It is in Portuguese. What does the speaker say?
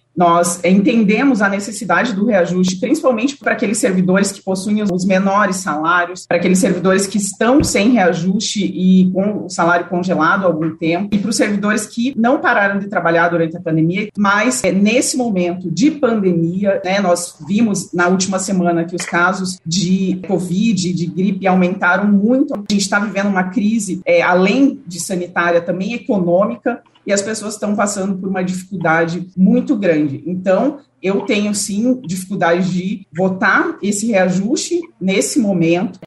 Nós entendemos a necessidade do reajuste, principalmente para aqueles servidores que possuem os menores salários, para aqueles servidores que estão sem reajuste e com o salário congelado há algum tempo, e para os servidores que não pararam de trabalhar durante a pandemia, mas nesse momento de pandemia, né, nós vimos na última semana que os casos de Covid, de gripe aumentaram muito. A gente está vivendo uma crise, além de sanitária, também econômica, e as pessoas estão passando por uma dificuldade muito grande. Então, eu tenho, sim, dificuldade de votar esse reajuste nesse momento.